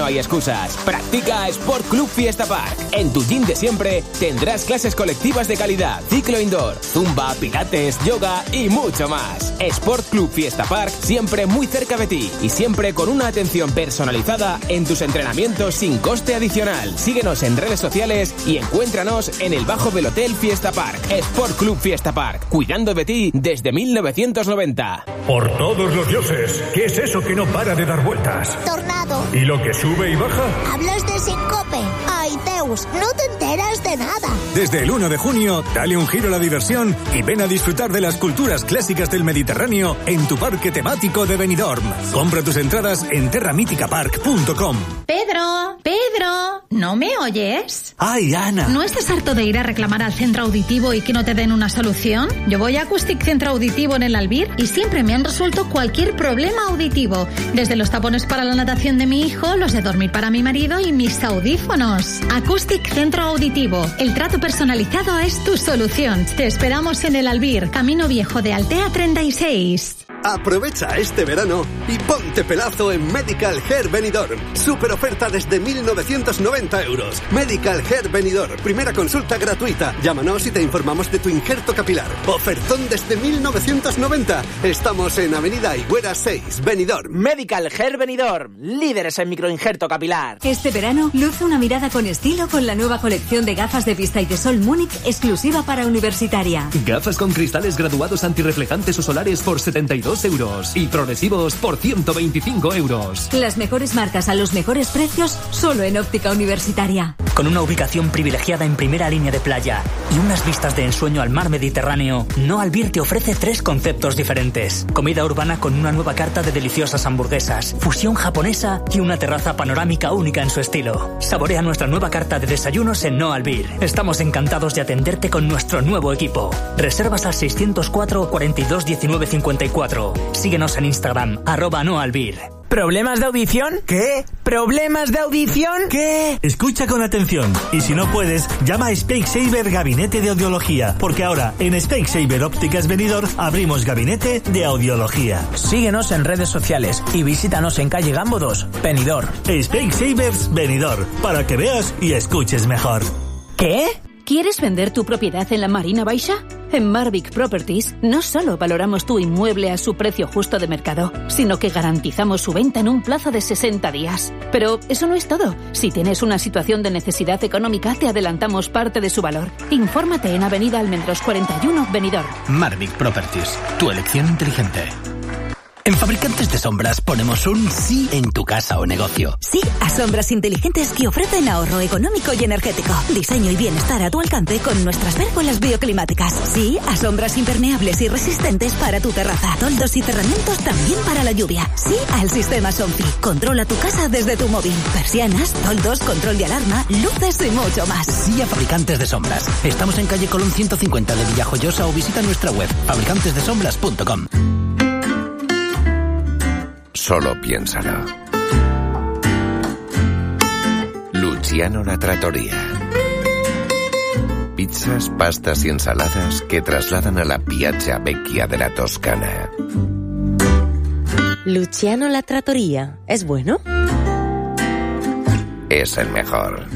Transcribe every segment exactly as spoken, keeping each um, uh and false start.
no hay excusas. Practica Sport Club Fiesta Park. En tu gym de siempre tendrás clases colectivas de calidad, ciclo indoor, zumba, pilates, yoga y mucho más. Sport Club Fiesta Park, siempre muy cerca de ti y siempre con una atención personalizada en tus entrenamientos sin coste adicional. Síguenos en redes sociales y encuéntranos en el bajo del Hotel Fiesta Park. Sport Club Fiesta Park, cuidando de ti desde mil novecientos noventa. Por todos los dioses, ¿qué es eso que no para de dar vueltas? Tornado. ¿Y lo que sube y baja? Hablas de síncope. Ay, Zeus, no te enteras de nada. Desde el uno de junio, dale un giro a la diversión y ven a disfrutar de las culturas clásicas del Mediterráneo en tu parque temático de Benidorm. Compra tus entradas en terra mítica park punto com. Pedro, Pedro, ¿no me oyes? Ay, Ana. ¿No estás harto de ir a reclamar al centro auditivo y que no te den una solución? Yo voy a Acoustic Centro Auditivo en el Albir y siempre me han resuelto cualquier problema auditivo. Desde los tapones para la natación de mi hijo, los de dormir para mi marido y mis audífonos. Acoustic Centro Auditivo. El trato personalizado es tu solución. Te esperamos en el Albir, Camino Viejo de Altea treinta y seis. Aprovecha este verano y ponte pelazo en Medical Hair Benidorm. Super oferta desde mil novecientos noventa euros. Medical Hair Benidorm. Primera consulta gratuita. Llámanos y te informamos de tu injerto capilar. Ofertón desde mil novecientos noventa. Estamos en Avenida Higuera seis, Benidorm. Medical Hair Benidorm. Líderes en microinjerto capilar. Este verano, luce una mirada con estilo con la nueva colección de gafas de vista y de sol Múnich exclusiva para universitaria. Gafas con cristales graduados antirreflejantes o solares por setenta y dos euros y progresivos por ciento veinticinco euros. Las mejores marcas a los mejores precios solo en Óptica Universitaria. Con una ubicación privilegiada en primera línea de playa y unas vistas de ensueño al mar Mediterráneo, No Albir te ofrece tres conceptos diferentes. Comida urbana con una nueva carta de deliciosas hamburguesas, fusión japonesa y una terraza panorámica única en su estilo. Saborea nuestra nueva carta de desayunos en No Albir. Estamos encantados de atenderte con nuestro nuevo equipo. Reservas al seiscientos cuatro, cuarenta y dos, diecinueve, cincuenta y cuatro. Síguenos en Instagram, arroba No Albir. ¿Problemas de audición? ¿Qué? ¿Problemas de audición? ¿Qué? Escucha con atención y si no puedes, llama a Specsavers Gabinete de Audiología, porque ahora en Specsavers Ópticas Benidorm abrimos Gabinete de Audiología. Síguenos en redes sociales y visítanos en calle Gambo dos, Benidorm. Specsavers Benidorm, para que veas y escuches mejor. ¿Qué? ¿Quieres vender tu propiedad en la Marina Baixa? En Marvic Properties no solo valoramos tu inmueble a su precio justo de mercado, sino que garantizamos su venta en un plazo de sesenta días. Pero eso no es todo. Si tienes una situación de necesidad económica, te adelantamos parte de su valor. Infórmate en Avenida Almendros cuarenta y uno, Benidorm. Marvic Properties, tu elección inteligente. En Fabricantes de Sombras ponemos un sí en tu casa o negocio. Sí a sombras inteligentes que ofrecen ahorro económico y energético. Diseño y bienestar a tu alcance con nuestras pérgolas bioclimáticas. Sí a sombras impermeables y resistentes para tu terraza. Toldos y cerramientos también para la lluvia. Sí al sistema Somfy. Controla tu casa desde tu móvil. Persianas, toldos, control de alarma, luces y mucho más. Sí a Fabricantes de Sombras. Estamos en calle Colón ciento cincuenta de Villajoyosa o visita nuestra web fabricantes de sombras punto com. Solo piénsalo. Luciano La Trattoria. Pizzas, pastas y ensaladas que trasladan a la Piazza Vecchia de la Toscana. Luciano La Trattoria. ¿Es bueno? Es el mejor.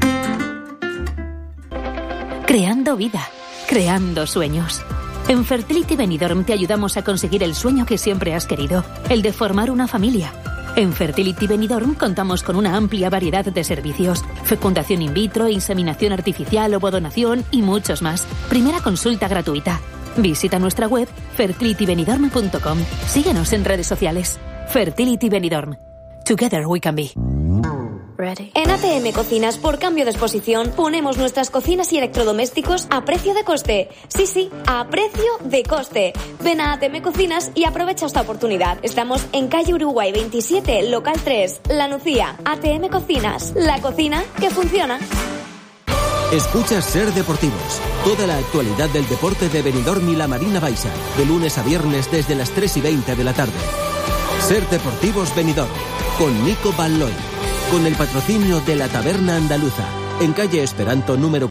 Creando vida. Creando sueños. En Fertility Benidorm te ayudamos a conseguir el sueño que siempre has querido, el de formar una familia. En Fertility Benidorm contamos con una amplia variedad de servicios: fecundación in vitro, inseminación artificial, ovodonación y muchos más. Primera consulta gratuita. Visita nuestra web fertility benidorm punto com. Síguenos en redes sociales. Fertility Benidorm. Together we can be. Ready. En A T M Cocinas, por cambio de exposición, ponemos nuestras cocinas y electrodomésticos a precio de coste. Sí, sí, a precio de coste. Ven a A T M Cocinas y aprovecha esta oportunidad. Estamos en calle Uruguay veintisiete, local tres, La Nucía. A T M Cocinas, la cocina que funciona. Escuchas Ser Deportivos. Toda la actualidad del deporte de Benidorm y la Marina Baixa. De lunes a viernes desde las tres y veinte de la tarde. Ser Deportivos Benidorm. Con Nico Balloy. Con el patrocinio de la Taberna Andaluza. En calle Esperanto número